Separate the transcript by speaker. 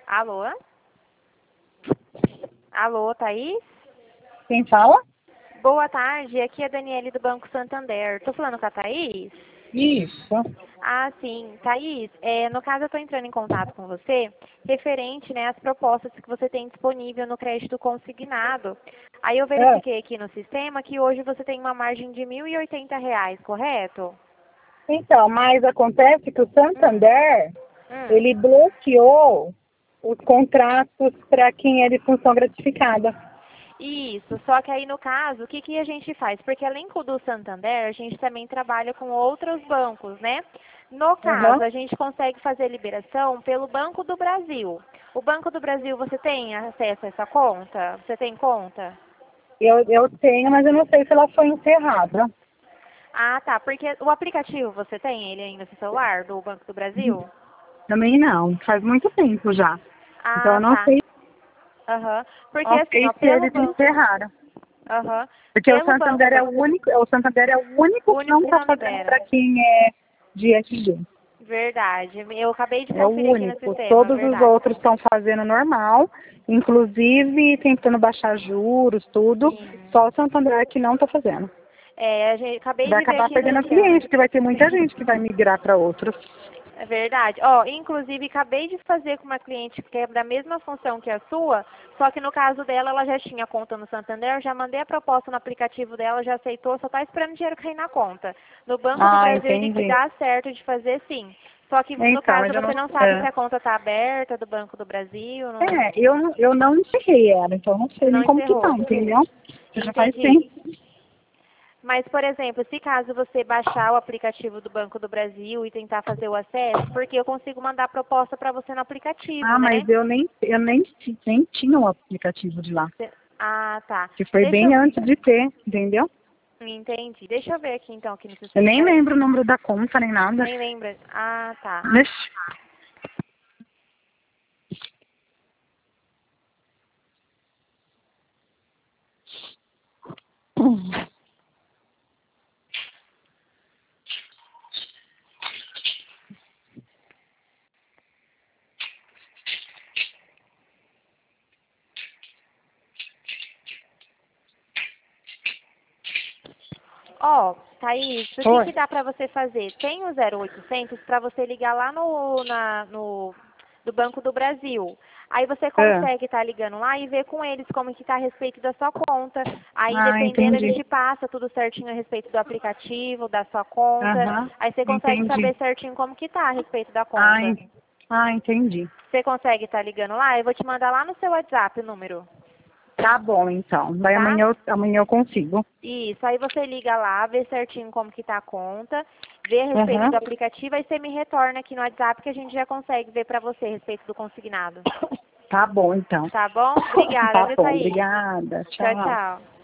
Speaker 1: Alô? Alô, Thaís?
Speaker 2: Quem fala?
Speaker 1: Boa tarde, aqui é a Daniele do Banco Santander. Tô falando com a Thaís?
Speaker 2: Isso.
Speaker 1: Ah, sim. Thaís, no caso eu estou entrando em contato com você referente, né, às propostas que você tem disponível no crédito consignado. Aí eu verifiquei aqui no sistema que hoje você tem uma margem de R$ 1.080, correto?
Speaker 2: Então, mas acontece que o Santander,
Speaker 1: Hum.
Speaker 2: ele bloqueou os contratos para quem é de função gratificada.
Speaker 1: Isso, só que aí no caso, o que que a gente faz? Porque além do Santander, a gente também trabalha com outros bancos, né? No
Speaker 2: Aham.
Speaker 1: caso, a gente consegue fazer liberação pelo Banco do Brasil. O Banco do Brasil, você tem acesso a essa conta? Você tem conta?
Speaker 2: Eu tenho, mas eu não sei se ela foi encerrada.
Speaker 1: Ah, tá, porque o aplicativo você tem ele aí no seu celular, do Banco do Brasil?
Speaker 2: Também não, faz muito tempo já. Então eu
Speaker 1: Ah,
Speaker 2: não
Speaker 1: tá.
Speaker 2: sei,
Speaker 1: Aham. Porque
Speaker 2: não
Speaker 1: assim,
Speaker 2: sei
Speaker 1: ó,
Speaker 2: se
Speaker 1: pelo
Speaker 2: eles
Speaker 1: banco.
Speaker 2: encerraram.
Speaker 1: Aham.
Speaker 2: Porque o
Speaker 1: Pelo
Speaker 2: Santander é
Speaker 1: banco.
Speaker 2: o único
Speaker 1: O
Speaker 2: que não
Speaker 1: único que
Speaker 2: está
Speaker 1: não
Speaker 2: fazendo
Speaker 1: libera.
Speaker 2: para quem é de SG.
Speaker 1: Verdade. Eu acabei de
Speaker 2: É o
Speaker 1: conferir aqui no
Speaker 2: único.
Speaker 1: sistema,
Speaker 2: Todos os
Speaker 1: verdade.
Speaker 2: outros estão fazendo normal, inclusive tentando baixar juros, tudo.
Speaker 1: Sim.
Speaker 2: Só o Santander que não está fazendo.
Speaker 1: Acabei
Speaker 2: Vai
Speaker 1: de ver
Speaker 2: acabar
Speaker 1: aqui no
Speaker 2: perdendo
Speaker 1: sistema.
Speaker 2: cliente, porque vai ter muita gente que vai migrar para outros.
Speaker 1: É verdade. Ó, inclusive acabei de fazer com uma cliente que é da mesma função que a sua, só que no caso dela, ela já tinha conta no Santander, eu já mandei a proposta no aplicativo dela, já aceitou, só tá esperando o dinheiro cair na conta. No Banco do
Speaker 2: Ah,
Speaker 1: Brasil ele
Speaker 2: entendi.
Speaker 1: dá certo de fazer sim. Só que no
Speaker 2: Então,
Speaker 1: caso
Speaker 2: mas eu não.
Speaker 1: você não sabe se a conta está aberta do Banco do Brasil, não,
Speaker 2: Eu não encerrei ela, então eu não
Speaker 1: você
Speaker 2: sei
Speaker 1: não
Speaker 2: nem como que tá,
Speaker 1: encerrou.
Speaker 2: entendeu? Já faz
Speaker 1: Entendi.
Speaker 2: tempo.
Speaker 1: Mas, por exemplo, se caso você baixar o aplicativo do Banco do Brasil e tentar fazer o acesso, porque eu consigo mandar a proposta para você no aplicativo,
Speaker 2: Ah,
Speaker 1: né?
Speaker 2: mas nem tinha o aplicativo de lá.
Speaker 1: Ah, tá.
Speaker 2: Que foi
Speaker 1: Deixa
Speaker 2: bem
Speaker 1: eu...
Speaker 2: antes de ter, entendeu?
Speaker 1: Entendi. Deixa eu ver aqui, então, aqui no
Speaker 2: Eu
Speaker 1: sistema.
Speaker 2: nem
Speaker 1: Peraí.
Speaker 2: lembro o número da conta, nem nada.
Speaker 1: Nem lembra. Ah, tá.
Speaker 2: Ixi.
Speaker 1: Ó, Thaís, o que
Speaker 2: Oi.
Speaker 1: que dá para você fazer? Tem o 0800 para você ligar lá no do Banco do Brasil. Aí você
Speaker 2: É.
Speaker 1: consegue estar ligando lá e ver com eles como que está a respeito da sua conta. Aí,
Speaker 2: Ah,
Speaker 1: dependendo, a
Speaker 2: entendi.
Speaker 1: gente passa tudo certinho a respeito do aplicativo, da sua conta.
Speaker 2: Aham,
Speaker 1: Aí você consegue
Speaker 2: entendi.
Speaker 1: saber certinho como que tá a respeito da
Speaker 2: Ah,
Speaker 1: conta.
Speaker 2: entendi.
Speaker 1: Você consegue estar ligando lá? Eu vou te mandar lá no seu WhatsApp o número,
Speaker 2: Tá bom, então. Daí
Speaker 1: tá?
Speaker 2: amanhã eu consigo.
Speaker 1: Isso, aí você liga lá, vê certinho como que tá a conta, vê a respeito
Speaker 2: Aham.
Speaker 1: do aplicativo, aí você me retorna aqui no WhatsApp que a gente já consegue ver pra você a respeito do consignado.
Speaker 2: Tá bom, então.
Speaker 1: Tá bom? Obrigada,
Speaker 2: Tá
Speaker 1: viu,
Speaker 2: bom,
Speaker 1: Thaís?
Speaker 2: obrigada.
Speaker 1: Tchau,
Speaker 2: Tchau.
Speaker 1: tchau.